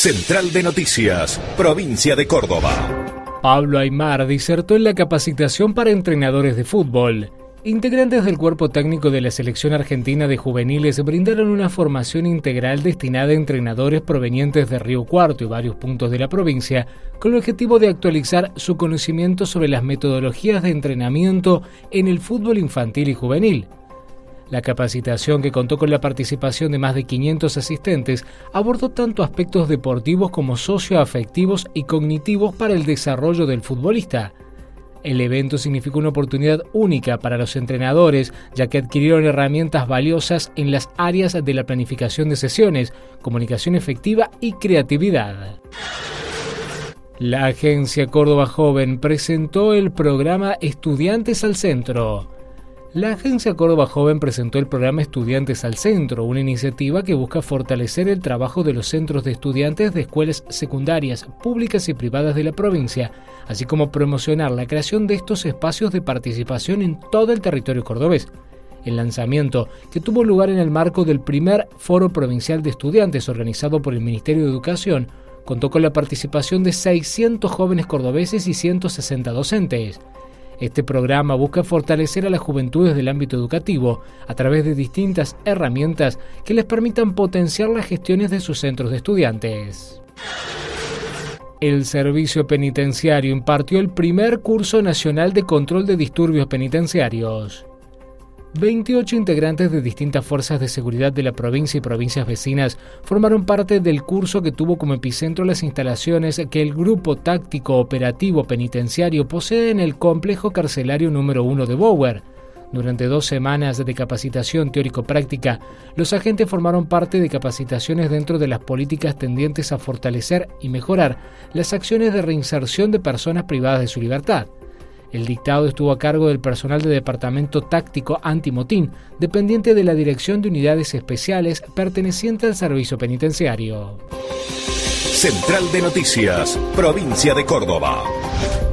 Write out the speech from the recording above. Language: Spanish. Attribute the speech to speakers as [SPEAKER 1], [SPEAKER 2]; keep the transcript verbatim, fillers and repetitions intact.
[SPEAKER 1] Central de Noticias, Provincia de Córdoba.
[SPEAKER 2] Pablo Aymar disertó en la capacitación para entrenadores de fútbol. Integrantes del cuerpo técnico de la selección argentina de juveniles brindaron una formación integral destinada a entrenadores provenientes de Río Cuarto y varios puntos de la provincia, con el objetivo de actualizar su conocimiento sobre las metodologías de entrenamiento en el fútbol infantil y juvenil. La capacitación, que contó con la participación de más de quinientos asistentes, abordó tanto aspectos deportivos como socioafectivos y cognitivos para el desarrollo del futbolista. El evento significó una oportunidad única para los entrenadores, ya que adquirieron herramientas valiosas en las áreas de la planificación de sesiones, comunicación efectiva y creatividad. La Agencia Córdoba Joven presentó el programa Estudiantes al Centro. La Agencia Córdoba Joven presentó el programa Estudiantes al Centro, una iniciativa que busca fortalecer el trabajo de los centros de estudiantes de escuelas secundarias, públicas y privadas de la provincia, así como promocionar la creación de estos espacios de participación en todo el territorio cordobés. El lanzamiento, que tuvo lugar en el marco del primer Foro Provincial de Estudiantes organizado por el Ministerio de Educación, contó con la participación de seiscientos jóvenes cordobeses y ciento sesenta docentes. Este programa busca fortalecer a las juventudes del ámbito educativo a través de distintas herramientas que les permitan potenciar las gestiones de sus centros de estudiantes. El Servicio Penitenciario impartió el primer curso nacional de control de disturbios penitenciarios. veintiocho integrantes de distintas fuerzas de seguridad de la provincia y provincias vecinas formaron parte del curso, que tuvo como epicentro las instalaciones que el Grupo Táctico Operativo Penitenciario posee en el complejo carcelario número uno de Bower. Durante dos semanas de capacitación teórico-práctica, los agentes formaron parte de capacitaciones dentro de las políticas tendientes a fortalecer y mejorar las acciones de reinserción de personas privadas de su libertad. El dictado estuvo a cargo del personal del Departamento Táctico Antimotín, dependiente de la Dirección de Unidades Especiales perteneciente al Servicio Penitenciario.
[SPEAKER 1] Central de Noticias, Provincia de Córdoba.